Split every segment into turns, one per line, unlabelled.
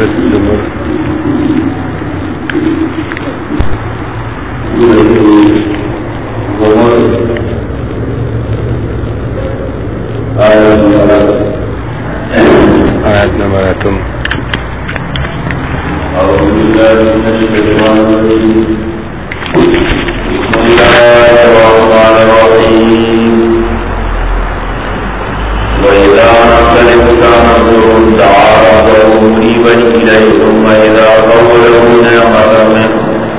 سورة الزمر آیت نمبر اتم
أعوذ بالله من الشيطان الرجيم بسم الله الرحمن الرحيم وإذا مس الإنسان ضر دعا ربه منيبا إليه ثم إذا خوله نعمة منه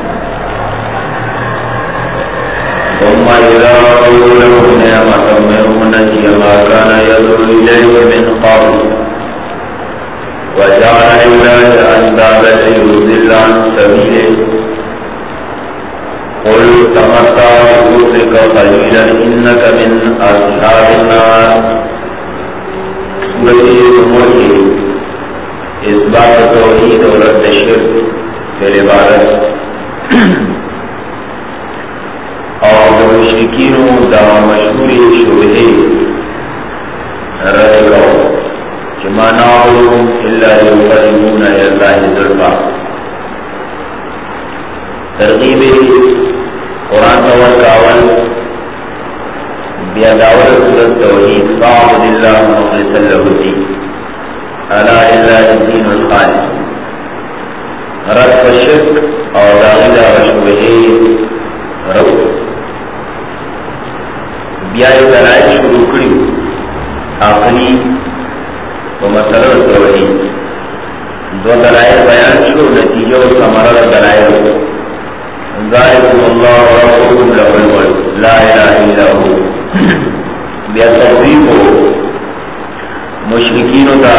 نسي ما كان يدعو إليه من قبل وجعل لله أندادا ليضل عن سبيله قل تمتع بكفرك قليلا إنك من أصحاب النار. سورة الملك إثبات توحید اور رد شرک في العبادت اور مشرکین دا مشہور شبہے رد کرو کہ ما نعبدهم الا ليقربونا الى الله زلفى. ترغیب قرآن نور کاول بیا دعوت سورۃ توحید فاعبد اللہ مخلصا له الدین الا للہ الدین الخالص. رد الشرک اور داخلہ شبہے رد بیا دلائل شروع کری آخری و مسئلہ توحید. دو دلائل بیان شروع نتیجہ و ثمرہ دلائل ذالکم اللہ ربکم له الملک لا الہ الا هو. بیا توحید و مشرکین دا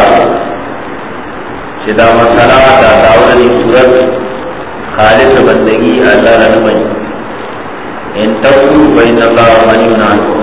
چدا مسئلہ دا دعوت صورت خالص بندگی اللہ رنمائی ان تکفروا فإن اللہ غنی عنکم.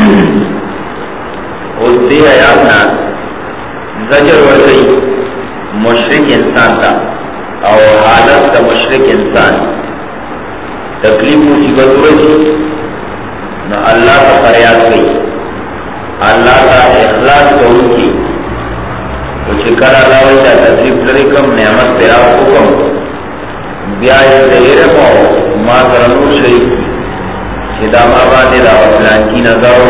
اس دے آیاتنا زجر ورزی مشرک انسان تا اور حالت تا مشرک انسان تکلیف مصیبت ورزی نو اللہ تا فریاد کی اللہ تا اخلاص کون کی تو چکر اللہ ویدہ تکلیف لرکم نعمت تیرا حکم بیائی تغیر مو ما کرنو شریف چدا ما باندې دا پلان کی نظر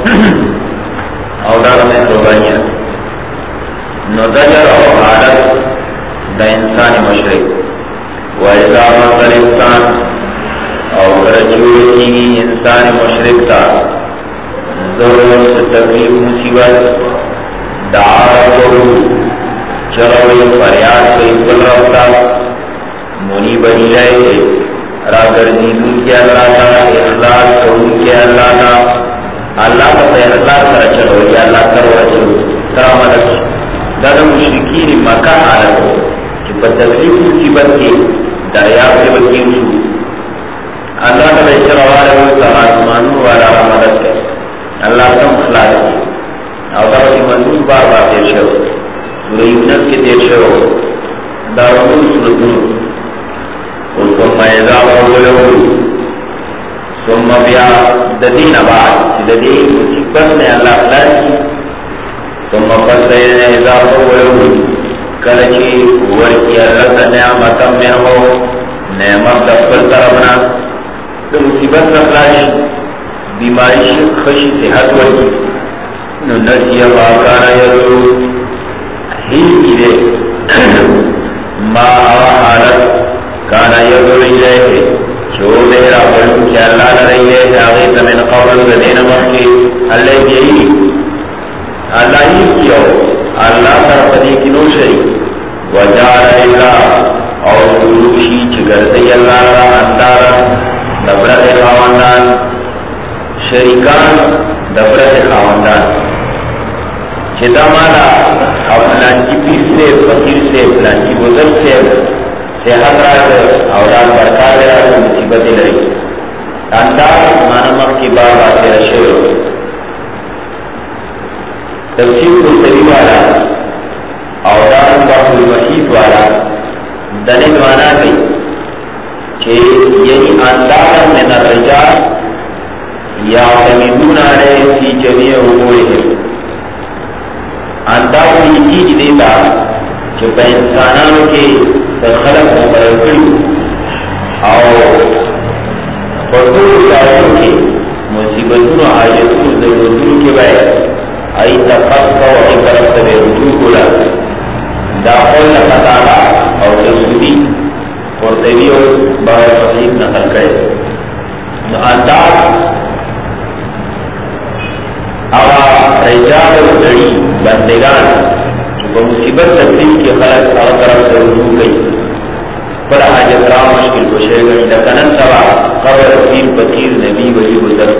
او دا میں قربانیاں نو دجر او حالت دا انسان مشرک وَإِذَا مَسَّ الْإِنسَانَ او کرچوئی کی انسان مشرک تا ضرور سے تکلیف مصیبت دعا ربو چروئی فریاد کوئی کل رفتا منیب الیہ را گردیدون کے اللہ تعالی اخلاص کون کے اللہ تعالی اللہ کا اخلاص کر چلو یا اللہ کرو چلو سلامت دادا مشرکین مکہ حالت کہ بتکلیف مصیبت کی دریاب سے بچی اللہ کا بچر والے آسمانوں والا مدد ہے اللہ کا اخلاص کی اور کی منظور بار بار دیر شو سورہ یونس کے دیر شو دارون سورتون ثم اذا قولوا ثم بیا ددین بعد ددین مصیبت نے اللہ اخلاص کی ثم پس اذا قولوا کلچی ورکی اللہ نعمت میں ہو نعمت دفل طرفنا تو مصیبت اخلاص بیماری خوشی صحت ورکی نسی باکانا یدو ہی دے ما حالت کانا یدو الیہ چھو دیرا بلو کیا اللہ لرئی ہے آغیت من قول دین مخی اللہ یہی اللہ ہی کیو اللہ ترپدی کنو شری وجار اللہ اور سلوشی چگردی اللہ را اندارا دبرت خواندان شریکان دبرت خواندان چدا مالا اپلانچی پیر سے فقیر سے پلانچی بزرگ سے صحت راج اولاد برکار راج مصیبت لئی انداز مانمک کی بار بات رشے تفسیر قرطبی والا اولاد بحر المحیط والا دنید مانا گئی کہ یہی انداز من الرجال یعتمدون علیہ فی جمیع امورہم انداز یہ چیز دیتا کہ پہ انسانانوں کی خلق مقرر کری او پردور شاہدوں کی مصیبتوں حاجتوں ضرورتوں کے بائے ای تفقہ و ای طرف سے رجوع کلا داخل لقطالا اور رسولی قرطبی اور بہر فصیح نقل کرے انداز اوا رجال و دڑی بندگان وہ مصیبت تکلیف کے خلق اور طرف سے رجوع گئی بڑا حاجت را مشکل کشے گئی لکنن سوا قبر تیر پتیر نبی ولی بزر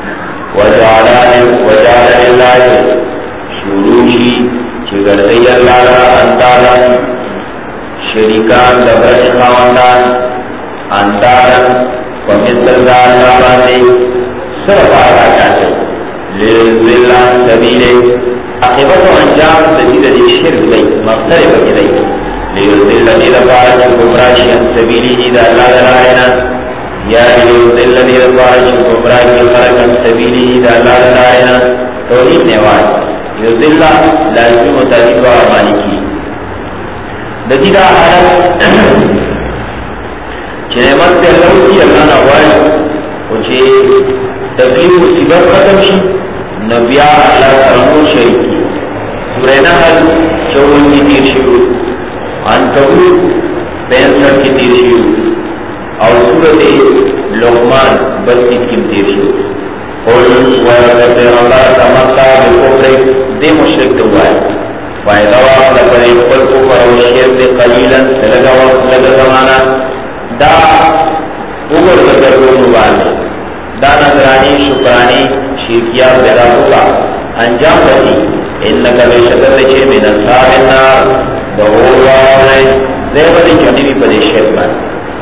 وجعل اللہ شروعی چگر دی اللہ را اندالا شریکان لبرش خواندان اندالا ومثل دا اللہ باندے صرف آگا چاہتے للذلان سبیلے عقبت و انجام سبیل دی شرک دی مقصر بکی دی لیذلنی لبارش گمراشی ان سبیلی جی دا اللہ دلائنا یا لیذلنی لبارش گمراشی خلق ان سبیلی جی دا اللہ دلائنا توحید نواز یذلہ لازم و تعلیم و آمانی کی نتیجہ حالت چنعمت سے اللہ کی اللہ نواز وچے تکلیف و صبر ختم شی نبیاء اللہ سرمون شریف کی سورہ نحل 54 کی تیر شروع عنکبوت 65 کی تیر شروع اور سورۃ لقمان 32 کی تیر شروع قل وَرَبَّ پیغمبر تمکہ بالکفر دے مشرک تو ہوا ہے فائدہ وقت پر اقبل کفر و شرک قلیلا لگا وقت لگا زمانہ دا اوگر ذکر کو مبالے دا نظرانی شکرانی شرکیات پیدا ہوگا انجام رہی انکا بے شکر رچے من اصحاب النار دہور واؤنے زیبت جنبی پدے شرکان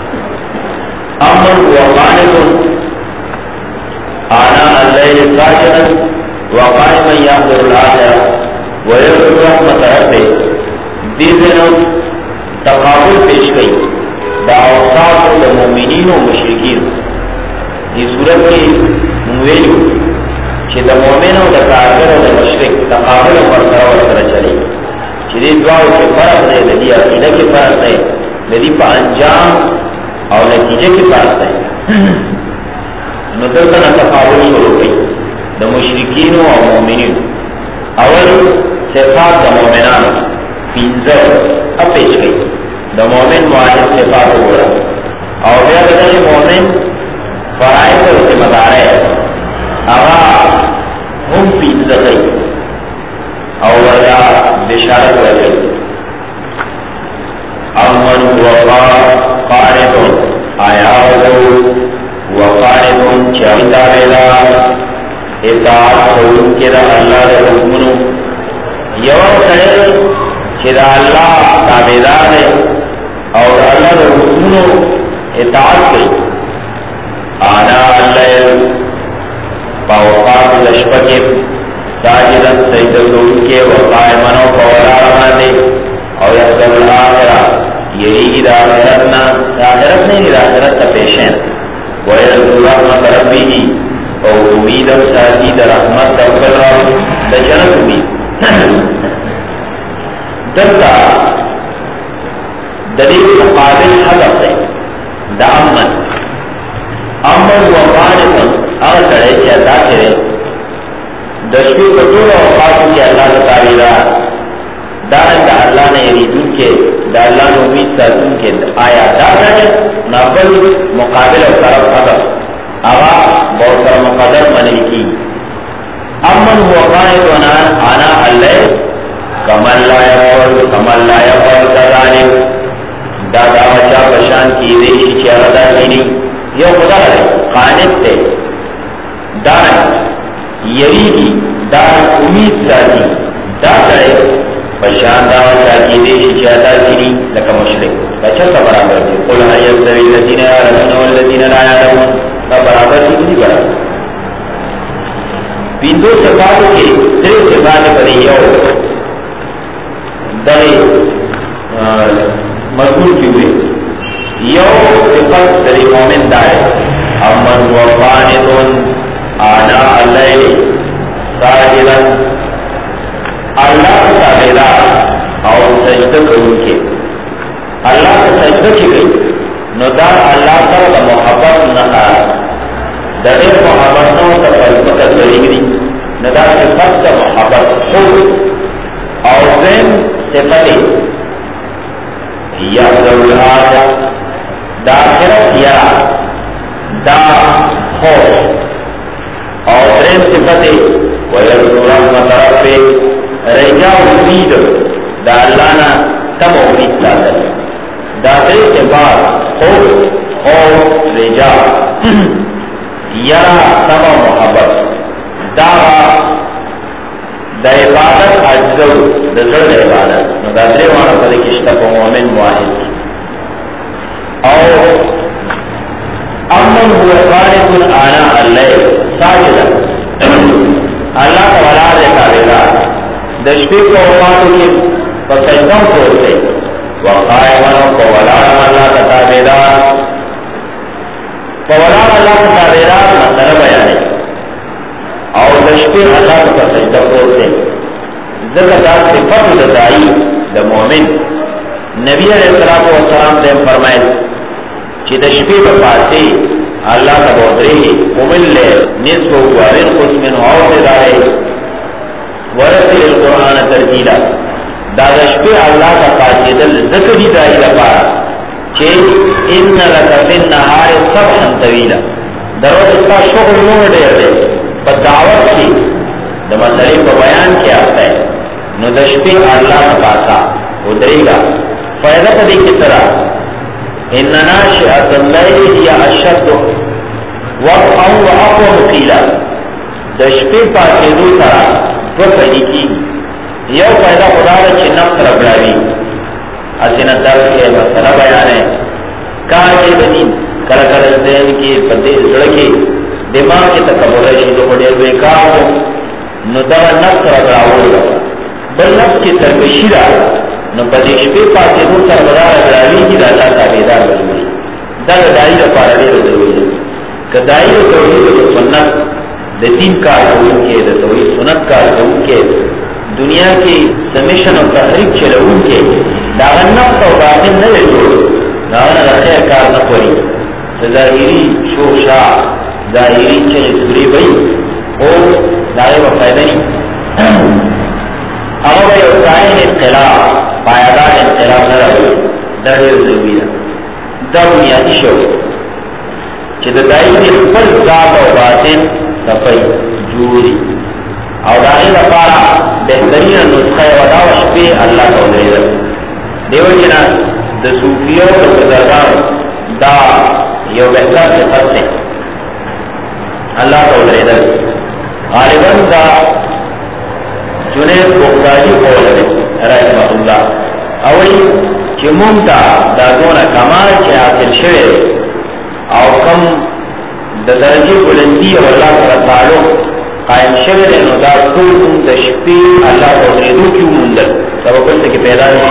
امن وقانتن آنا اللیل ساجنا وقائما یحضر الآخر ویرد رحمت ربے دیدن تقابل پیش گئی دا اوصاف و مومنین و مشرکین یہ صورت کی مویلو چھ دا مومن و دا کافر و دا مشرک تقابل و مرسرہ و سر چلے چھ دی دعاو کے فرق دے لدی عقیدہ کے فرق دے لدی پا انجام اور نتیجے کے فرق دے نتلتنا تقابل شروع گئی دا مشرکین و مومنین اول صفات دا مومنان پینزر اب پیش گئی دا مومن معاہد صفات ہو رہا اور بیاد دا مومن فرائض و ذمہ دار ہے اغا ہم پینزر گئی اور وجہ بشارت ہو گئی امن وقا قانتون آیا ہو وقانتون چاہتا بیلا اطاعت قول کے دا اللہ دا حکمنو یوم سڑے کہ دا اللہ تابدار ہے اور اللہ دا حکمنو اطاعت گئی آنا اللیل باوقات لشپکم ساجدن سجدون کے وقائمنو فولارمانے اور یحضر الآخرہ یہی دا آخرتنا آخرت نہیں دا آخرت تا پیشین ویرد رحمت ربی جی اور امید و ساتھی دا رحمت رب الرحم دا جنت امید دلتا دلیل مقابل حدف ہے دا امن امن وقانتن اگر سڑے چاہتا کرے دشوی بطول اوقاتو کے اللہ تعالیٰ دارن دا اللہ نے یریدون کے دا اللہ نے امید ساتون کے آیا دا سڑے نابل مقابل و طرف حدف آغا بہت سر مقدر منی کی امن وقانتن آنا اللہ کمل لا یفعل کذالک دادا بچا پشان کی دیشی چیاردا کینی یہ خدا ہے قانت تے دان یریگی دان امید ساتھی دا کرے پشان دا بچا کی دیشی چیاردا کینی لکا مشرک اچھا سا برابر ہے قل حی الزوی اللذین یعلمون والذین لا یعلمون سا برابر ہے نہیں برابر بیندو صفاتوں کے صرف صفات پر یو دلے مضمون کی ہوئے یو صفت دلی مومن دائے امن وقانتون آنا اللیل ساجدن اللہ تعالیٰ اور سجدہ سجدہ کروں کے اللہ کو سجدہ کی گئی نو دا اللہ سره د محبت نه د ډېر محبت نو ته پرمختګ لري نو دا صفت د محبت حب او ذم صفت یا ذوالآخرة دا آخرت یا دا خوف او ذم صفت ویرجو رحمت ربک رجا امید دا اللہ نا تم امید ساتھ دا دے کے بعد خوف رجا یرا تم محبت دا عبادت اجزو دا زرد عبادت نو دا درے وانا پدے کشتہ کو مومن واحد او امن هو خالق آنا اللیل ساجدہ اللہ کا ولا دے تابعدار دشپی کو اوقاتو کی فسجدم پورتے وقائمانو کو ولا اللہ کا تابعدار فولا اللہ کا تابعدار مسئلہ بیانے اور دشپی اللہ کا سجدہ پورتے ذکر دا صفت دائی دا مومن نبی علیہ السلام نے فرمائے چی دشپی بپاسی اللہ کا بودری امل لے نصف وارن قسمن عوض دارے ورسل القرآن ترجیلا دادشپی اللہ کا قاسدل ذکری دائی لپارا چی ان لکا فی النہار صبحا طویلا دروز اس کا شغل نور دیر دے پر دعوت کی دا مسئلے کو بیان کیا آتا ہے نو دشپی اللہ کا پاسا ادری گا فائدہ پدی کی طرح ان ناشئۃ اللیل هی اشد وقعا واقوم قیلا دشپی پاسیدو سرا دو پیدی کی یو پیدا خدا دا چی نفس ربلاوی اسینا درد کے مسئلہ بیان ہے کار کے دنین کلکر ذہن کی پدی زڑکی دماغ کی تکبر رشی دو بڑے ہوئے کار نو دا نفس ربلاوی بل نفس کی سرکشی دا نو پدیشپی پاسیدو سر بدا ربلاوی کی دا اللہ تابیدار بلوی دا دائی دا پارلی ردوی کہ دائی دا توحید دا سنت دا دین کار کرون کے دا توحید سنت کار کرون کے دنیا کی سمیشن و تحریک چلون کے دا نفس و باطن نلے جوڑ دا غنہ خیر کار نکوری ظاہری شوشا ظاہری چلی سوری بئی او دائی و فائدہ نہیں اگر بھئی اتائن انقلاب پایدار انقلاب نہ رہے دڑے ضروری ہے دا بنیادی شو چی دا دائی دی خپل ذات و باطن صفائی جوری او دائی لپارا بہترین نسخہ وداوش پی اللہ کو دریدر دیو جنا دا صوفیو دا بزرگان دا یو بہتر صفت سے اللہ کو دریدر غالباً دا جنید بختاری قول ہے رحمہ اللہ اولی چی ممتا دا دون کمال چی حاصل شوئے او کم دا درجی بلندی و اللہ کا تعلق قائم شوئے نو دا طول دا شپی اللہ کو دریدو کیوں مندر سبب کلتے کی پیدا ہے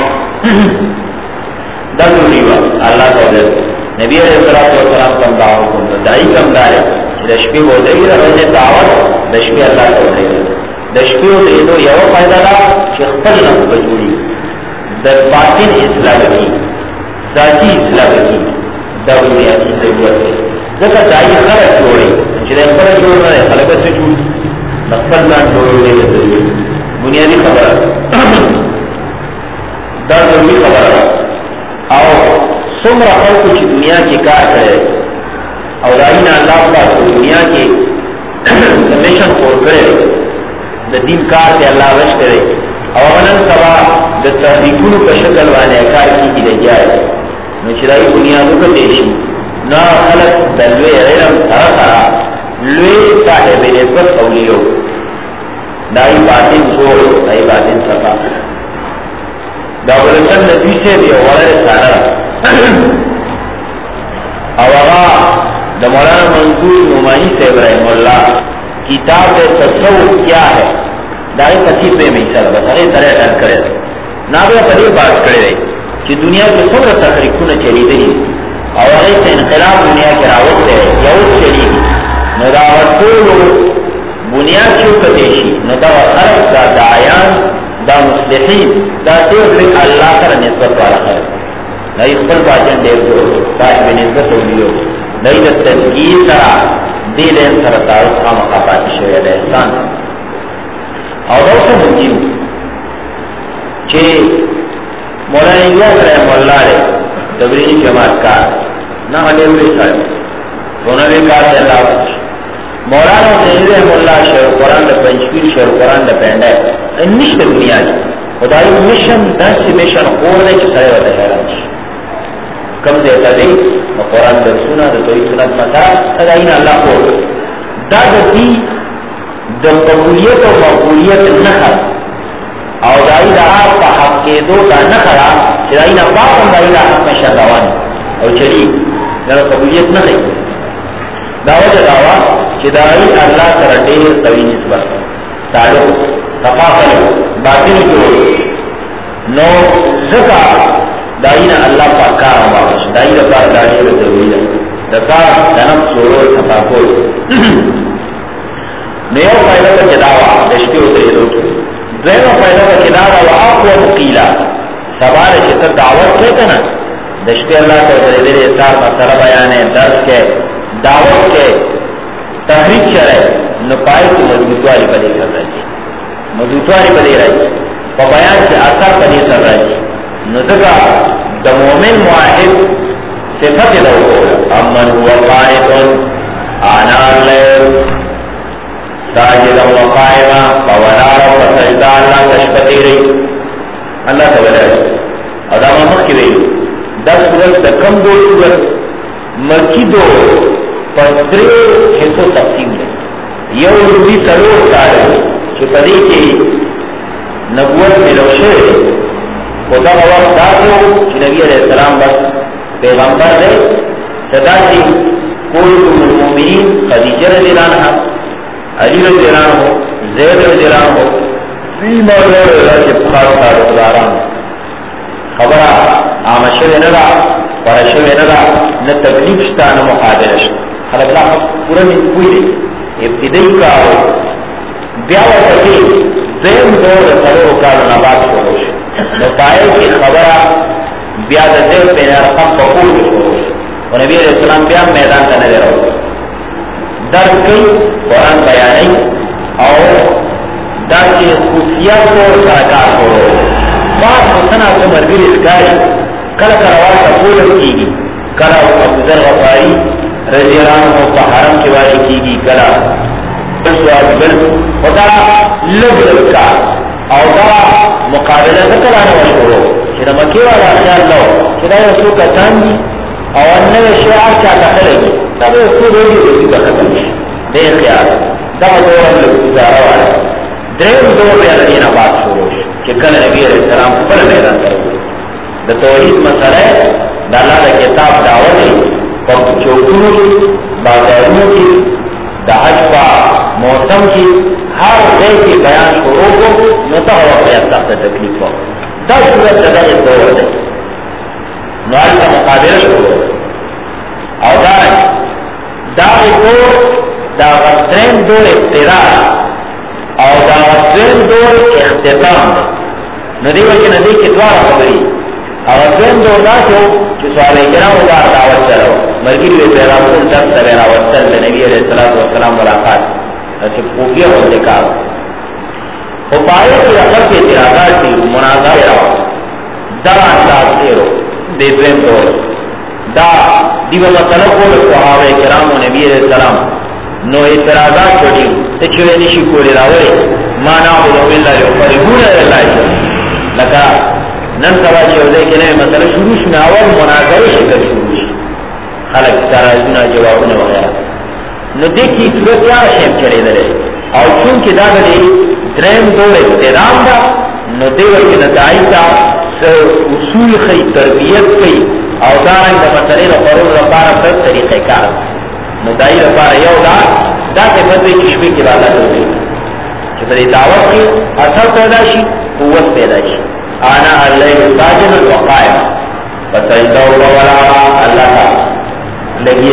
دا ضروری با اللہ کو درد نبی علیہ السلام کم دعوت کن دائی کم دارے دا شپی کو دریدو رجے دعوت دا شپی اللہ کو دریدو دشپی و دریدو یو فائدہ دا چی خپل نفس بجوری در باطن اصلاح کی ذاتی اصلاح کی دا بنیادی ضرورت ہے ذکر دائی خلق جوڑے چی دا خلق جوڑ رہے خلقت سے جوڑ نفل نان جوڑے ضروری بنیادی خبر دا ضروری خبر او سمر خلق چی دنیا کی کار کرے او دائینا اللہ پاس دنیا کی میشن خور کرے دا دین کار دے اللہ وش کرے او انن سبا دا تحریکونو کا شکل وانے کار کی لگیا ہے نچرائی بنیادو کا دیشی نا خلق دلوے علم سرا لوے صاحب نسبت اولیو دائی باطن زور دائی باطن صفا دا ولسن نتیسے دی ورد سانا او اغا دا مولانا منظور نمانی سے ابراہیم اللہ کتاب تصوف کیا ہے دائی تکیب میں میسر بس اگر طرح ڈر کرے نابیہ پدیر بات کرے رہے کہ دنیا کے صبر تحریکون چلی دی اور اگر سے انقلاب دنیا کے راوت ہے یہود چلی گی نداوت کولو بنیاد چوکتیشی نداوت خلق دا دعیان دا مصلحین دا تیغلق اللہ کر نسبت والا ہے نئی خپل باجن ډېر کو صاحب نسبت ویو نئی د تذکیر سره دې له سره تعلق خامخا پاتې شوی دی انسان او اوسه مونږ چې مولانا یوسف رحم الله علیه تبلیغی جماعت کا نہ ډېر وی سره ونوي کار دی الله مولانا سید رحم الله شیخ قرآن د پنځپیر شیخ قرآن د پنده نشته دنیا کې خدای مشن داسې مشن خور دی چې سره وته حیران شي کم دې ته دی قرآن د سنت د توحید سنت مسائل خدای نه الله کو دا د دې د قبولیت او مقبولیت نه او دای دا په حق کې دوه نه خرا چې دای نه پاو دای نه حق نشه روان او چری دا قبولیت نه دی دا وجه داوا چې دای الله سره ډېر قوي نسبت تعلق تفاعل باطن جوړ نو زکا دای نه الله پاک کار واش دای د کار دای له ضروري ده د کار دنم سورو تفاعل نو فائدہ کې داوا د شپې او درې دویمه فائدہ کې داوا واقوى قیلا سوال چې ته دعوت کوي کنه د شپې الله ته دې اثر مسله بیانې درس کې دعوت کے تحریک شرع نو پائے کی مضبوطواری بدے کر رہی مضبوطواری بدے رہی و بیان سے اثر بدے کر رہی نزدہ دا مومن معاہد صفت لہو امن ہوا قائدن آنا اللیل ساجدہ و قائمہ فولارا و سجدہ اللہ تشبتی رہی اللہ تعالی ادامہ مخی رہی 10 سورت دا کم دو سورت مکی دو پندرے حصوں تقسیم ہے یو روی سلور سارے کہ پدی کی نبوت ملوشے خدا وقت داتو کہ نبی علیہ السلام بس پیغمبر ہے صدا سی کوئی المؤمنین خدیجہ رضی اللہ عنہ علی رضی اللہ عنہ زید رضی اللہ عنہ فیما اللہ کے خاص تعلقداران خبرہ آمشو نرا ورشو نرا نہ تکلیف شتا نہ مقابلہ شتا خلق اللہ پورا میں کوئی دے ابتدائی کارو بیاوہ تکی زیم دور سلو کارو نبات شروش نو پائے کی خبرہ بیاد زیم پین ارقم بقول شروش و نبی علیہ السلام بیان میدان تا نظر ہو در کئی قرآن بیانی اور در کی خصیت کو سرکار شروش بعض مصنع کو مربیر اسکاری کل کروار تقولت کی گی کلا ابوذر غفاری رضی اللہ عنہ کو حرم کی والی کی گی کلا سوال بل خدا لگ کا او دا مقابلہ کلا نہ مشہور کہ مکی والا خیال لو کہ دا سو کا تانگی او انه شعار کیا تخلگی تب اس کو روی روی بختم دے خیال دا دور لگ گزارا والا دریم دور بیان دینا بات شروع کہ کل نبی علیہ السلام پر میدان کرو دا توحید مسئلہ دا اللہ دا کتاب دعوتی پر چوکونو کی بازارونو کی دا حج پا موسم کی ہر غیر کی بیان شروع کو نتا ہوا قیاد تخت تکلیف ہو دا صورت جگہ یہ دور دے نوال کا مقابلہ شروع او دا دور دا غزرین دور ابتداء او دا غزرین دور اختتام ندی وجه ندی کی دوار خبری اور دویم دور دا چھو کہ صحابہ کرام دا دعوت چلو مرگی روی پیغام کل تک سبیرہ وصل نبی علیہ السلام ملاقات اچھا خوفیہ ہو دکھا وہ پائے کی اثر کے اعتراضات کی مناظر رہا دا انداز تیرو دے دویم دور دا دیو مسئلہ کو صحابہ کرام و نبی علیہ السلام نو اعتراضات چھوڑی تچھوے نشی کولی راوے ما نعبدو باللہ یفرحون اللہ لکا نن سوا چې ولې کې نه مسله شروع شنه اول مناظره شکل شروع شي خلک سره جوابونه وغیرہ نو دې کې صورت یا شیم چلے درې او چون کې دا غلي دریم دور احترام دا نو دې ورته نتایج دا اصول خي تربیت کوي او دا رنګ د مسلې لپاره لپاره په طریقې کار نو دای لپاره یو دا څه په دې کې شوي کې راځي چې په دعوت کې اثر پیدا شي قوت پیدا شي آنا الليل ساجد وقائم فسجدہ ولا اللہ لگیے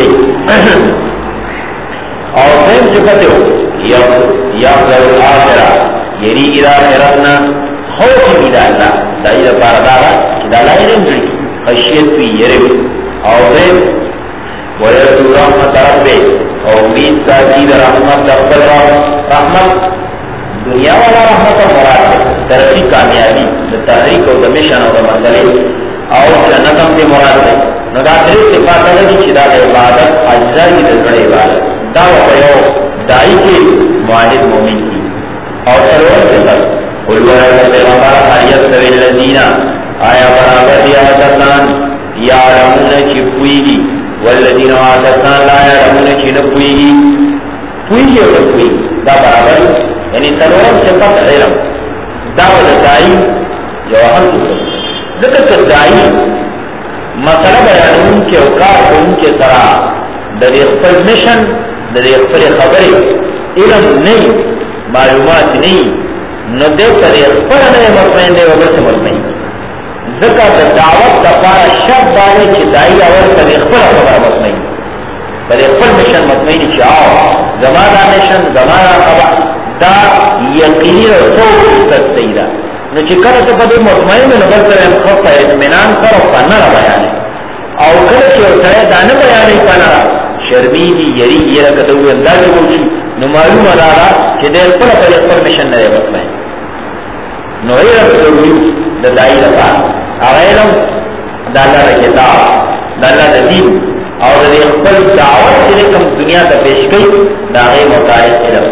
اور سیم چکتے ہو یفضل الآخرہ یری الآخرتنا خوف الى اللہ دائید پاردارا کہ دلائل انگری خشیت بھی یرب اور ویرجو رحمت ربے اور امید کا جید رحمت دفتر رحمت دنیا والا رحمت و مراد ہے ترقی کامیابی تحریک و دمشن اور مسئلے اور جنتم کے مراد ہے نداتری صفات لگی چدا عبادت اجزا کی دلکڑ عبادت دعوی بیو دائی کے معاہد مومن کی اور سرور سے سر قلوہ پیغمبر حریت سویل لذینہ آیا برابر دیا کسان یعلمون چی پوئیگی والذین آتسان لا یعلمون چی نپوئیگی پوئیگی اور نپوئیگی دا برابر یعنی سرورم صفت علم دعوت دائی جواہر ذکر دائی مسئلہ بیانون کے اوقات ان کے طرح در اخبر مشن در اخبر خبری علم نہیں معلومات نہیں نو دے پر اخبر نئے مطمئن دے وگر سے مطمئن ذکر دعوت دفار شب دائی چی دائی اور پر اخبر خبر مطمئن پر اخبر مشن مطمئن چی آو زمانہ مشن زمانہ خبر دا یقینی اور سو عزت سیدہ نو چې کله ته په دې مطمئن نه بل سره خو په اطمینان سره پنه را بیانې او کله چې سره دا نه بیانې پنه شرمېږي یریږي لکه ته وایې اندازې وشي نو معلومه ده چې دې خپل په خپل مشن نه مطمئن نو علم ضروري د دایي لپاره هغه علم د الله د کتاب د الله د دین او د خپل دعوت چې کوم دنیا ته پیش کړي دا هغه مطالعه علم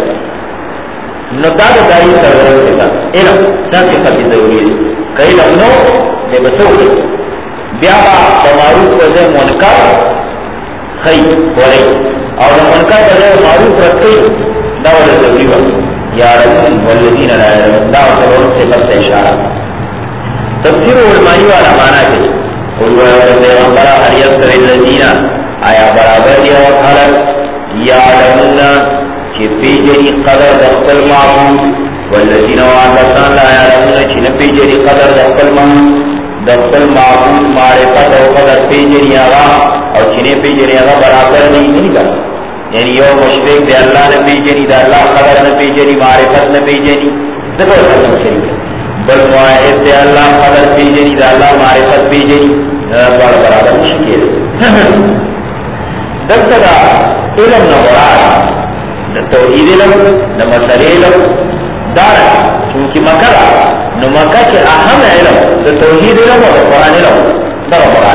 نو دا دائی سرورت دیتا علم سنسی خطی ضروری ہے کہ علم نو بے بسوکی بیابا معروف وزے منکر خی ولی اور منکر وزے معروف رکھئی دا وزے ضروری وقت یا رسول والذین لا یعلمون دا سرورت سے بس اشارہ تفسیر علمائی والا معنی ہے قلوہ پیغمبرہ حریت سر الذین آیا برابر دیا وقالت یعلمون چی پیجری قدر دخل معبود والذین وعدتان لا یعلمون چی نپیجری قدر دخل معبود معرفت و قدر پیجری آغا اور چی نپیجری آغا برابر نہیں گا یعنی یو مشرک دے اللہ نپیجری دا اللہ قدر نپیجری معرفت نپیجری ذکر سکم شریف بل معاہد دے اللہ قدر پیجری دا اللہ معرفت پیجری برابر مشکل دکتا دا علم نورات توحید علم نہ مسئلہ علم دارا چونکہ مکہ نو مکہ کے اہم علم تو توحید علم اور قرآن علم در مراد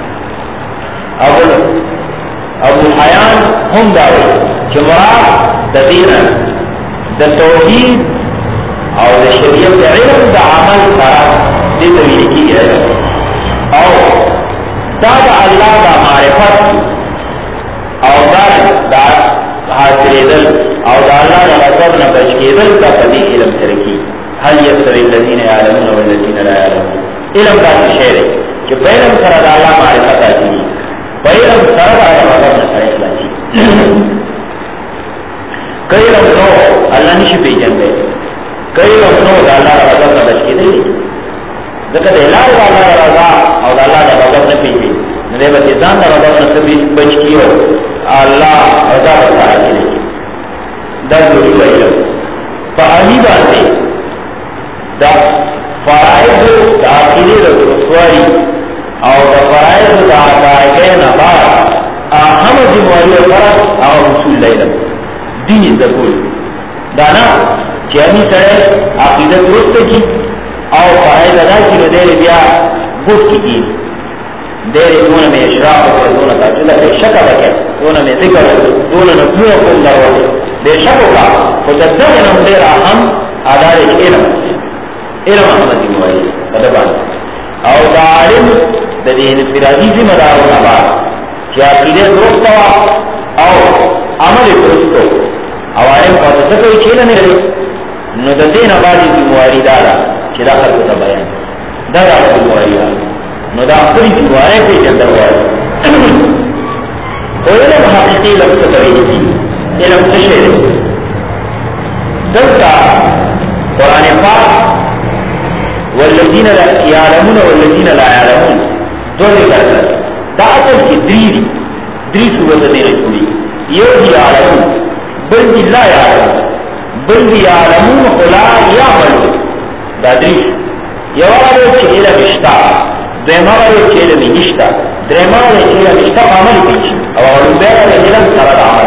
ابو حیان ہم دارے کہ مراد دین دا توحید اور دا شریعت علم دا عمل سارا دی توحید کی علم اور دا اللہ دا معرفت اور دا حاصل دل او دا اللہ دا غضب نہ بچ کے دل کا پدی علم ترکی حل یستوی الذین یعلمون والذین لا یعلمون علم کا شعر ہے کہ پہلم سر دا اللہ معرفت آتی پہلم سر دا اللہ غضب نہ سر اخلاصی کئی علم نو اللہ نشی پی جن گئے کئی علم نو دا اللہ دا غضب نہ بچ کے دل ذکر اعلان دا اللہ دا رضا او دا اللہ دا غضب نہ پی جن ندے بچیزان دا غضب نہ بچ کی ہو اللہ رضا بتا رہے در ضرور علم فعلی باتیں دا فرائض دا عقیدے رسوائی اور دا فرائض دا عقائدین بعد اہم ذمہوری فرض اور رسول علم دین ضرور دانا چیانی سڑے عقیدت درست کی اور فرائض ادا کی نو دیر بیا گفت کی دیر دون میں اشراف اور دون کا چلا بے شک بکے دون میں ذکر دون نبیو کم دروت بے شک ہوگا خودتا جنم دیر اہم آدار علم علم احمدی موائی قدبان او دا علم دا دین فرادی زی مدار ہونا بات کیا عقیدے درست ہوا او عمل درست ہو او علم قدتا کوئی چیلن رہی نو دا دین آبادی زی موائی دادا چی دا خلق تا بیان دا دا زی موائی دادا نو دا اپنی جوائے پہ جندر ہوئے تو علم حقیقی لفظ قریب تھی علم تشہر دلتا قرآن پاک والذین یعلمون والذین لا یعلمون دو ذکر کر دا اصل کی دری صورت دے رسولی یو دی یعلمون بل دی لا یعلمون بل دی یعلمون خلا یعملون دا دری یوالو چی علم اشتا دویمه چیل می نشتا درمه چیل نشتا عمل پیچی او علوبیره علم سرد عمل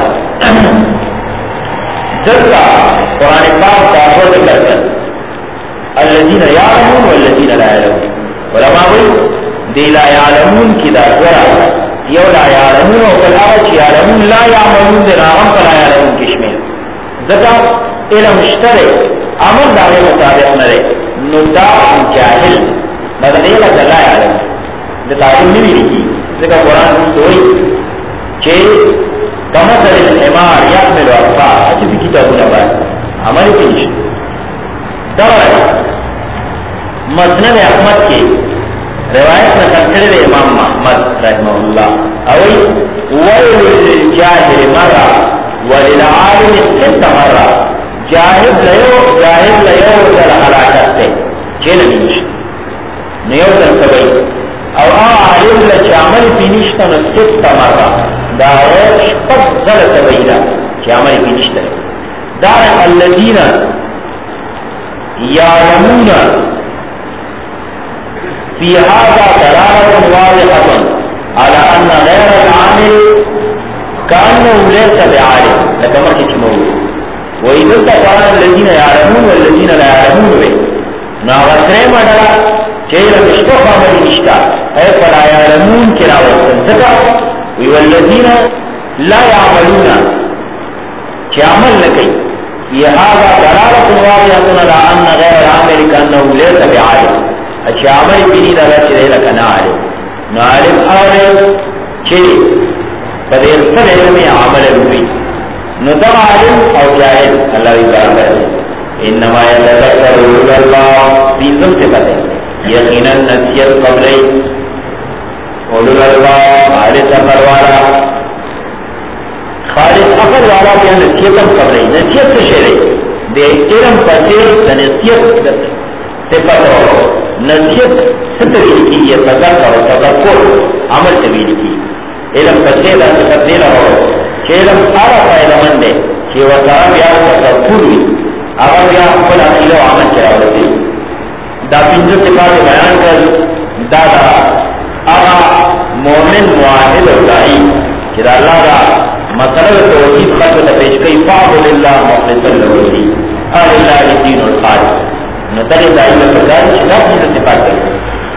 دلتا قرآن پاک دعوت کرتا الذين يعلمون والذين لا يعلمون علماء دی لا يعلمون کی دا ذرا یو لا يعلمون او بلاغت يعلمون لا يعملون دی راغم فلا يعلمون کشمیر ذکا علم اشترے عمل داغے مطابق نرے ندا جاہل بدلیل لا يعلمون دی تعلیم نوی لکی ذکا قرآن سوئی چھے کمثل الحمار يحمل اطفال اچھی کتابوں بات عمل پیش دور مسند احمد کی روایت نقل کرے امام محمد رحمہ اللہ اوی ویل للجاہل مرہ وللعالم ست مرہ جاہل لیو در حلاکت تے چیل نیش نیو در سبئی او عالم لچامل پینشتا ست مرہ دار شپت زل سبئی دا چامل پینشتا دار الذین يعلمون في هذا دلالة واضحة على أن غير العامل كأنه ليس بعالم لكما كتموه وإذا تقال الذين يعلمون والذين لا يعلمون به ناغسرين مدلا شيء مشتوق عمل نشتا أي فلا يعلمون كلا وستنسكا والذين لا يعملون كعمل لكي في هذا دلالة واضحة على أن غير العامل كأنه ليس بعالم اچھا عمل بینی دا اللہ چلے لکا نا عالم نا عالم آرے چلے بدیر سر علمی عمل روی نو دا عالم او جاہل اللہ بھی برابر ہے انما یتذکر اولو اللہ بیزم سے پتے یقینا نسیت قبلی اولو اللہ خالص اقل والا خالص اقل والا کیا نسیتم قبلی نسیت سے شرے دے علم پتے دا نسیت سے پتہ ہو نصیحت ستویل کی یہ تذکر و تذکر عمل تویل کی علم تشیدہ تقدیر ہو کہ علم سارا فائدہ مند ہے کہ وہ سارا بیار تذکر ہوئی اگر بیار خپل عقیل و عمل چرا ہوتی دا پنجو صفات بیان کر دادا آغا مومن معاہد و دائی کہ دا اللہ دا مسئلہ توحید خلق دا پیش کئی فعبد اللہ مخلص اللہ علی آل اللہ دین الخالق نتالی دائم الفردار دا چیزا صفات کریں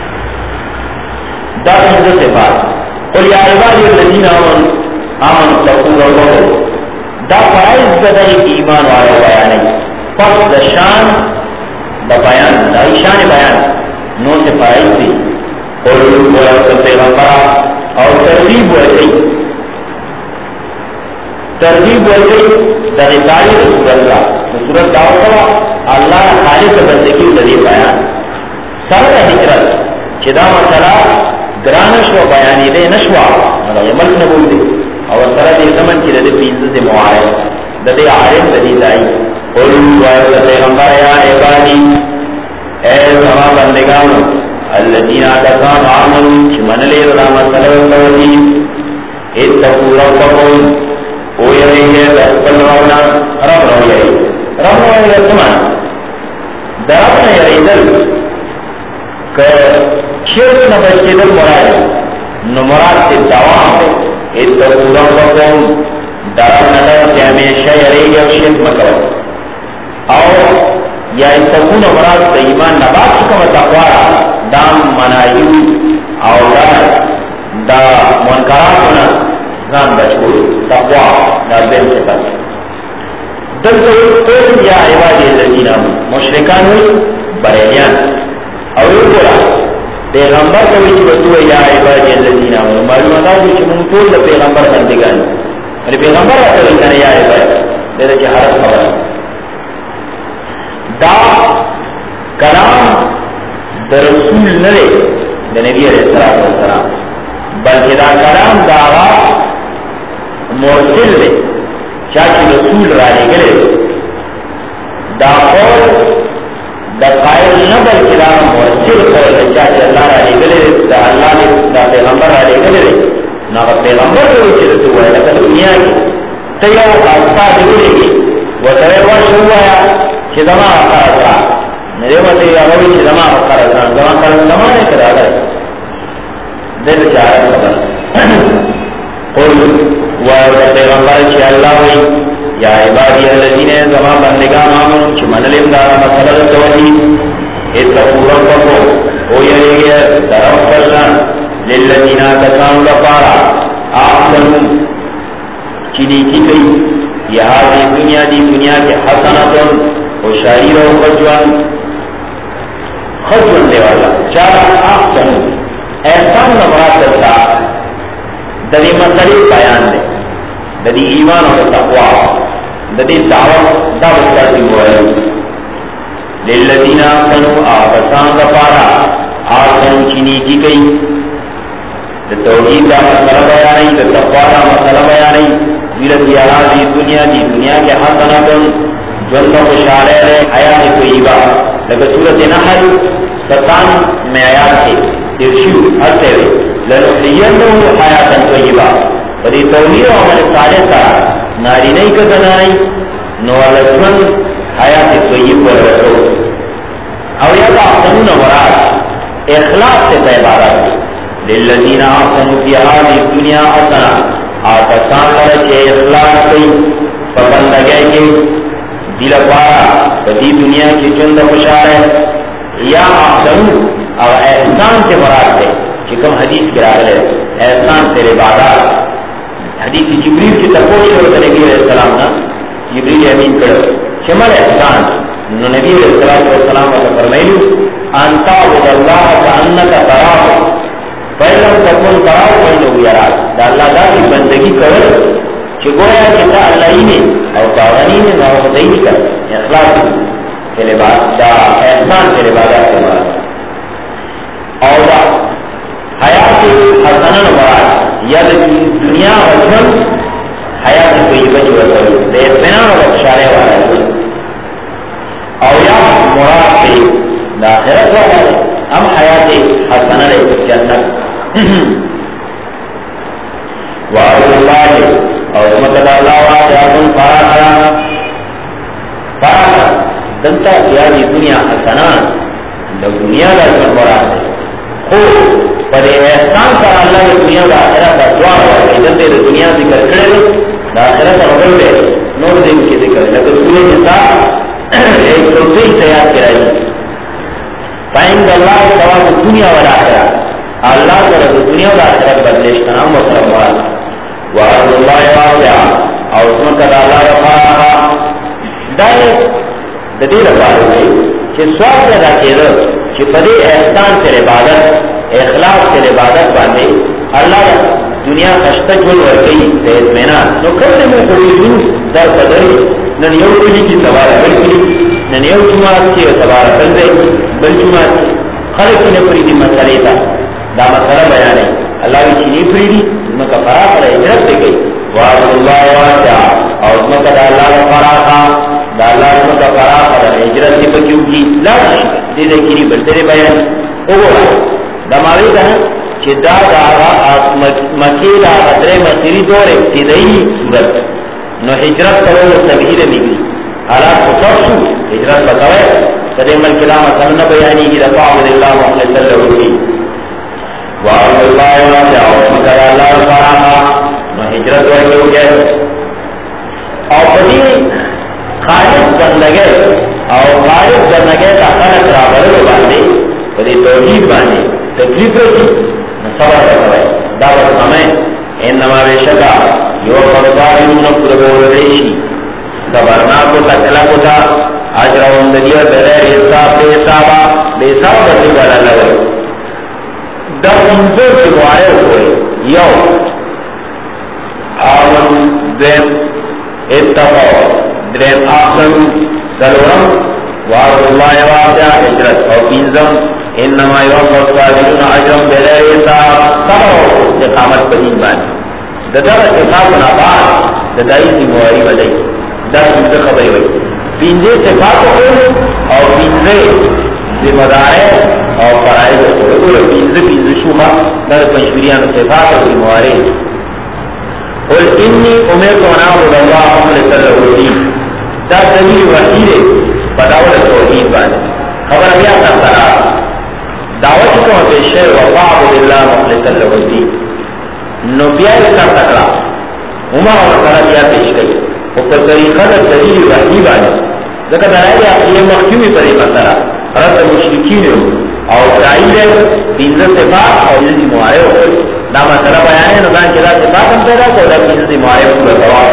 دا چیزا صفات قل یا عبادی الذین آمن تقول اللہ دا فرائض دا ایک ایمان والا بیان ہے پس دا شان دا بیان دا شان بیان نو سے فرائض دی قل بولا پیغمبر اور ترغیب ویسی دا غزالی رسول اللہ صورت دعوت اللہ خالق بندگی ذریع بیان سر حجرت چدا مسئلہ گرانش و بیانی دے نشوا ملک نبول دے اور سر دے زمن کی ردی پیزد معاہد دے عالم دے دائی قلو وائد پیغمبر یا عبادی اے سما بندگانو الذین آتکان آمن چمن لے رضا مسئلہ و توحید اتقو ربکم او یعنی دستل رونا رب رویائی رب رویائی سمان درابنا یریدل کہ شرک نبشیدل مراد نمراد سے دوام دے اتقو ربکم درابنا در کہ ہمیشہ یریگا شرک مکو اور یا اتقو نمراد سے ایمان نبات چکم تقوارا دام منائیو اور دا منکراتنا زان بچوئی تقوی دا بین سے پاس دلتا قول یا عبادی الذین مشرکان ہوئی بریلیان اور یہ بولا پیغمبر کوئی چی بسوئی یا عبادی الذین معلومات آئی چی من طول دا پیغمبر بندگان اور پیغمبر آتا ہوئی یا عبادی دیتا چی حرف خبر دا کلام دا رسول نلے دا نبی علیہ السلام بلکہ دا کلام دا آغاز مرسل دے چاچی رسول رانے گلے دا قول دا قائل نبل کلام مرسل قول دے چاچی اللہ رانے گلے دا اللہ نے دا پیغمبر رانے گلے نا پیغمبر دے وچی رسول ہے لکہ دنیا کی تیو آستا دے گی وہ ترے ورش ہوا یا چی زمان آخر اترا میرے مطلب یہ ہوئی چی زمان آخر اترا زمان کرن زمان ہے کرا گئے دے بچارہ خبر قل پیغمبر چی اللہ ہوئی یا عبادی الذین زمان بندگان آمن چی من علم دارا مسئلہ توحید اتقوا ربکم او یلی گیا درم فرزان للذین کسان لپارا آخرون چی نیکی کئی یہاں دی دنیا کے حسنتن و شعیر و خجون دے والا چارا آخرون احسان نمرات دلتا دلی مسئلے بیان دے دلی ایمان و تقوی دلی دعوت کرتی ہوئے للذین آمنوا آفسان دپارا آسن چینی کی گئی توحید کا مسئلہ بیانی تقوی کا مسئلہ بیانی ویرتی آرازی دنیا کے حسنتن جن کا خوشحالے رہے حیات طیبہ لیکن سورت نحل 57 میں آیات سے ترشیو ہرتے ہوئے لنحیینہو حیاتا طیبہ فدی توحید و عمل صالح سارا ناری نہیں کا زنائی نوالتمن حیات طیب ورسو او یا دا احسنون مراد اخلاص سے عبادت للذین آسنوا فی هذه الدنیا حسنہ آسان لرچے اخلاص کی پابندگی کے دل پارا فدی دنیا کی چند خوشحال ہے یا احسنوا اور احسان سے مراد ہے کہ کم حدیث کرا رہے احسان سے عبادات حدیث جبریل کی تپوش ہوتا نبی علیہ السلام نا جبریل امین کرو شمال احسان نبی علیہ السلام کو فرمائیو انتا عبد اللہ کانکا تراہ فیلم تکن تراہ فینو یراک دا اللہ دا کی بندگی کرو کہ گویا کتا اللہ ہی نے او تاغنی نے نوخدہی نہیں کر اخلاص کے لباس دا احسان کے لبادات کے مراد اور دا حیات حسنن مراد یا دنیا حسن حیات طیبہ جو رسول دے اطمینان و بخشارے والا اور یا مراد سے داخرت والا ہم حیات حسنن جنت وعد اللہ اور مطلب اللہ وعدیاتن فارغ دلتا سیادی دنیا حسنان دنیا لازم مراد ہے خوب پر احسان کر اللہ نے دنیا کا آخرت کا دعا ہوا ہے ادھر دے دنیا ذکر کرے دا آخرت کا مغل دے نور دن کی ذکر لیکن سورہ نساء ایک سلسلے تیار کرائی فائند اللہ ثواب دنیا والا آخرت اللہ کا دنیا والا آخرت بدلش کا نام مطلب مراد وعد اللہ واسع اور اس میں قد اللہ رفاہا دائے ددیر افعال ہوئے کہ سواب پیدا کیے کہ پدے احسان سے عبادت اخلاص سے عبادت باندھے اللہ دنیا خشتہ جل ورکی سے اطمینان تو کرنے میں کوئی در قدر ننیو کلی کی سوارہ بلکلی ننیو جماعت کی سوارہ بلدے بل جماعت خلق کی نپری دی مسئلے تھا دا مسئلہ بیانے اللہ کی چینی پری دی ان کا فراغ پر اجرت دے گئی وعد اللہ واسع اور اس میں قد اللہ فراغ دا اللہ اس میں کا فراغ پر اجرت دی بکیوں کی لا دیدے کی بلدے بیان اوگو دماغی کہا کہ دا مکی دا قدر مصیری دور ابتدائی صورت نو ہجرت کرو تبہیر مگلی حالات خصوصو ہجرت بتوئے قدر ملک دا مسلم بیانی کی دفاع اللہ محمد صلی اللہ علیہ وسلم وعد اللہ واسع مکر اللہ فراہا نو ہجرت ورکی ہو گئے اور پدی خالص بندگے اور خالص بندگے کا خلق رابرو باندے پدی توحید باندے تکلیف رسی صبر کرے دعوت ہمیں انما بشکا یو خبرین قربو ریشی خبرنا کو تکلا کو تھا اجر و اندیہ بغیر حساب بے حساب بدل والا لگے دا انظر کی معایہ ہوئے یو آمن دیم اتقو دریم آخر سلورم وعد اللہ واسع ہجرت اور پینزم انما یوفى الصابرون اجرهم بغیر حساب صبر استقامت پر دین باندې دغه صفات نه بعد دایي دی مواري بدای دا څه خبرې وي پینځه صفات او پینځه ذمہ دار او فرائض ټول پینځه شوما د پنځوریانو صفات او مواري قل انی امرت ان اعبد الله مخلصا له الدين دا دلیل وحید بداول توحید باندې خبر بیا تاسو دعوت کو پیشے وفاء بالله مخلص مخلص له الدين نو بیا یې سر تکړه عمر ورسره بیا پیش کړي او په طریقه د دلیل وحی باندې ځکه دلایل عقلي مخکوي په دې مسله رد مشرکین او دایله پنځه صفات او دې معایو دا مسله بیان نه ځان چې دا صفات هم پیدا کوله پنځه معایو په جواب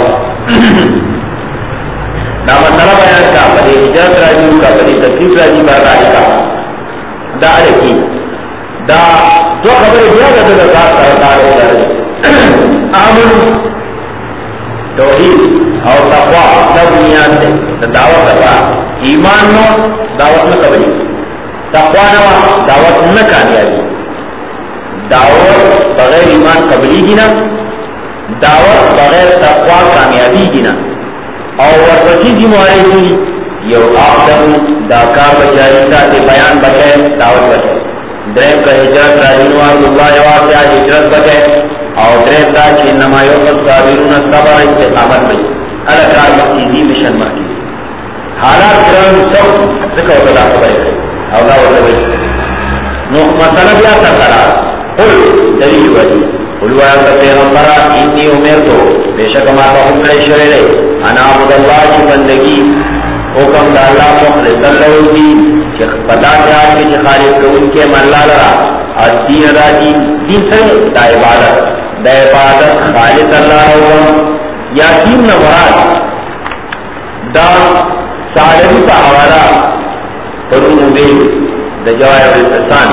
دا مسله بیان کا په هجرت راځي کا په تکلیف راځي باندې کا دا لکی دا دو خبرې بیا د ذات سره تعلق لري امن توحید او تقوا د بنیاد ده دعوت لپاره ایمان نو دعوت نه کوي تقوا نو دعوت نه کامیابی دعوت بغیر ایمان قبلی کی نا دعوت بغیر تقوا کامیابی کی نا او ورپسې دی موارثی یو آدم دا کار بچاری کا تے بیان بچے دعوت بچے دریم کا ہجرت راجنو اللہ واقعہ ہجرت بچے اور دریم دا چھ نمایوں پر صابرون صبر استقامت بچے الکار مقیدی مشن مکی حالات کرن سب ذکر ولا خبر ہے او دا ولا نو مسئلہ بیا سرکارا قل دلیل وجی قلوا یا پیغمبر انی امرتو بے شک ما حکم شوئے لے انا عبد اللہ کی بندگی حکم دا اللہ مخلص اللہ الدین کہ پتا جائے کہ خالق کو ان کے ملا لرا اور دین ادا دین سے دا عبادت خالق اللہ حکم یا دین نمراد دا سالمی کا حوالہ قرون بیل دا جوائب الفسان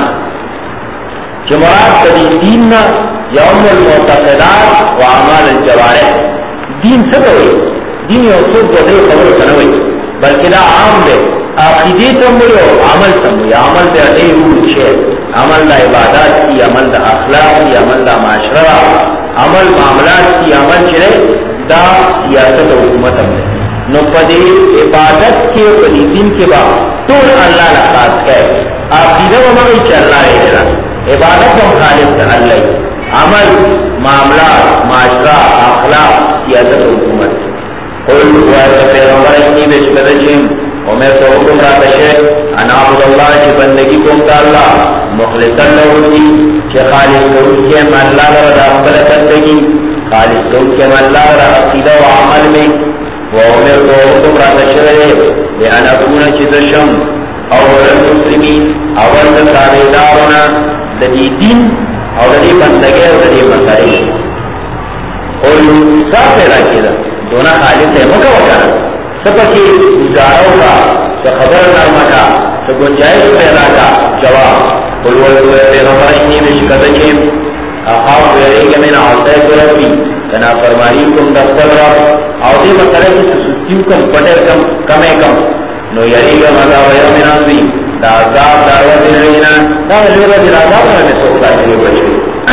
کہ مراد کدی دین یوم المعتقدات و اعمال الجوارح دین سے کوئی دین یوسف کو دے خبر کنوئی بلکہ دا عام دے عقیدی تنبولی اور عمل تنبولی عمل دے اٹھے روح چھے عمل دا عبادات کی عمل دا اخلاق کی عمل دا معاشرہ عمل معاملات کی عمل چھے دا سیاست و حکومت ہم دے نو پدی عبادت کے پدی دین کے بعد تو اللہ لخاص کہے عقیدہ و مغی چل رہا ہے عبادت و خالق تا اللہ عمل معاملات معاشرہ اخلاق سیاست و حکومت قل وعلى پیغمبر انی بشکدجیم ومیر تو حکم را تشے انا عبد اللہ چی بندگی کم تا اللہ مخلصا لہوتی چی خالص لہوت کے من اللہ را اقبل کردگی خالص لہوت کے من اللہ را عقیدہ و عمل میں ومیر تو حکم را تشے بے انا کون چی دشم اول المسلمین اول تابعدارنا ددی دین اور ددی بندگی اور ددی مسائل اور سا پیدا کیا دونا خالص ہے مکہ وکانا سپا کی گزاروں کا خبر نامہ کا گنجائش پیدا کا جواب قلوہ پیغمبر انی بشکتچیم اخاف ویرے من عوضی ربی کنا فرمائی کم دفتر رب عوضی مسئلہ کی سسیو کم پٹر کم نو یری گا مزا ویومن عظی دا عذاب دعوت رینا دا لیوہ دل عذاب میں سوکتا چلے بچے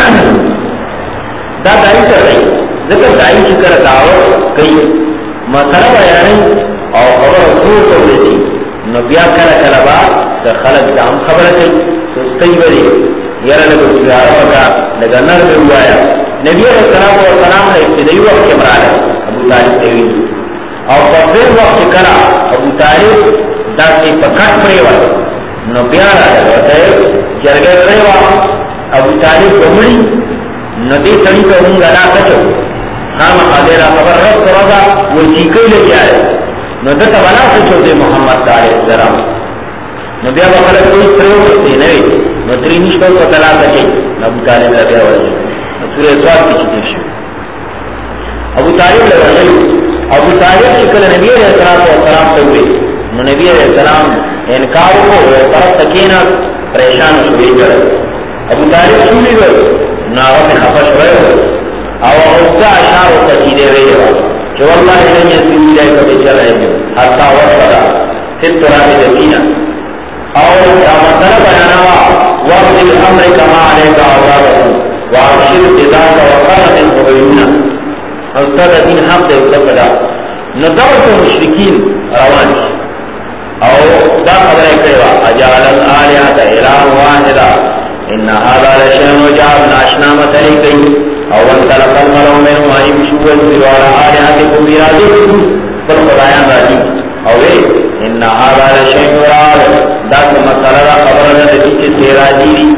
دا دائی کر رہی ذکر دائی چکر دعوت کئی مسئلہ بیانی اور خبر حضور کو دیتی نبیہ کلا کلا با در خلق دام خبر کئی سستی بری یرا لگو سگارہ بکا لگا نر میں ہوایا نبی علیہ السلام و سلام نے ابتدائی وقت کے مرالا ابو طالب تیوین اور پردر وقت کلا ابو طالب دا سی پکٹ پریوہ نبیہ را لگوتا ہے جرگے پریوہ ابو طالب گمڑی ندی سڑی کا ہوں گلا کچو خام خادرہ خبر رب کروگا وہ چیکے لے کے آئے نو دتا بنا سے چھوٹے محمد علیہ السلام نو بیا بخلق کوئی پریو کرتے نوی نو ترینیش کو طلاق کچے ابو طالب لگیا ہوئے نو سورہ سواد کی چیزیں شو ابو طالب لگا ابو طالب شکل نبی علیہ السلام سے ہوئے نو نبی علیہ السلام انکار کو طرف تکینا پریشان ہوئے جڑے ابو طالب سنی گئے ناغت حفش ہوئے او اوزا اشار و تجیدے رہے ہوا کہ واللہ لن یسیم لے کبھی چل رہے ہیں حتی وصلا فی التراب دفینا اور مسئلہ بیاناوا وقت الامر کما علیکا عذابہ وعشر اتداک وقرد الخبیونا استاد دین حق دے اتفدا ندوت مشرکین روانی او دا خبر اکڑوا اجعل الآلیات الہ واحدا ان هذا لشيء عجاب ناشنا مثلی کئی او انطلق الملو منه ان يمشوا ويسيروا على آلهتكم برازقكم فالخدایان راجی او ان هذا لشيء عجاب دا مسئلہ خبر نہ دی کہ راجی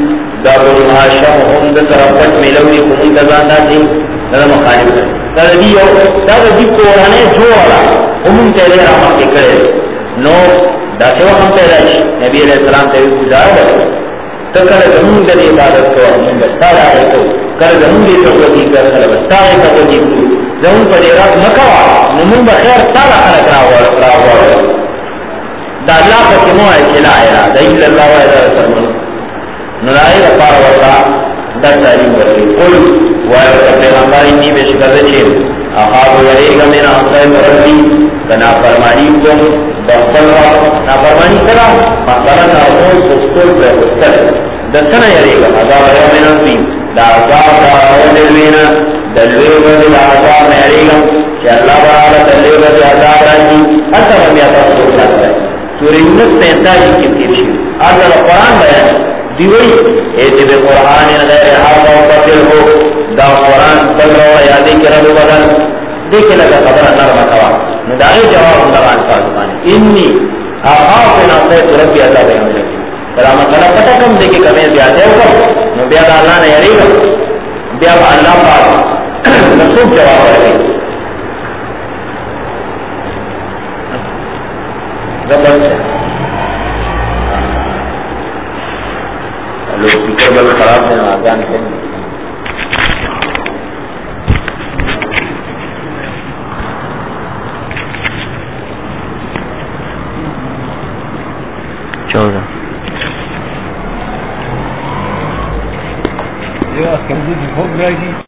دا بنو هاشم هم د طرفت ملوی کوم دزان داسې دا مخالف دی دا دی یو دا د دې قرآن جوړه هم ته لري راځي کړي نو دا څه هم پیدا شي نبی علیہ السلام ته گزاره ته کله زموږ د عبادت کوو موږ ستاره کوو کله زموږ د توحید کړه ستاره کوو زموږ په دې راز مکوا نو موږ به خیر تعالی خلق راوړو دا الله په مو چې لا اله الا الله و الا رسول نو راي لپاره ورته دا تعلیم ورکړي قل وایو ته پیغمبر دې بشکره چې اخاف یریګا من اصل ربی کنا فرمانی کوم بخل نا فرمانی کرا مثلا نارمون سستول پر خستل دسنا یریگا عذاب یومن عظیم دا عذاب دا اولوینا دلوی بردی دا عذاب یریگا چه اللہ برابر دلوی بردی عذاب راجی حتی ممیاتا سور جاتا ہے سوری 1947 کی تیرشی آزال قرآن بیان دیوئی ایتی بے قرآن غیر حاضر و قتل ہو دا قرآن بل رو یادی کی رب بدل دیکھے لگا خبر نرم کوا ندائی جواب اندر انفاظ مانے انی آخاف ناصیت ربی عذاب یوم الدین بلا مسئلہ پتہ کم دے کہ کمیں زیادہ ہوگا نو بیا دا اللہ نے یری گا بیا اللہ پاک نصوب جواب رہے زبر سے لوگ فکر بل خراب سے آزان کریں
Ja, kan je die ook rijden?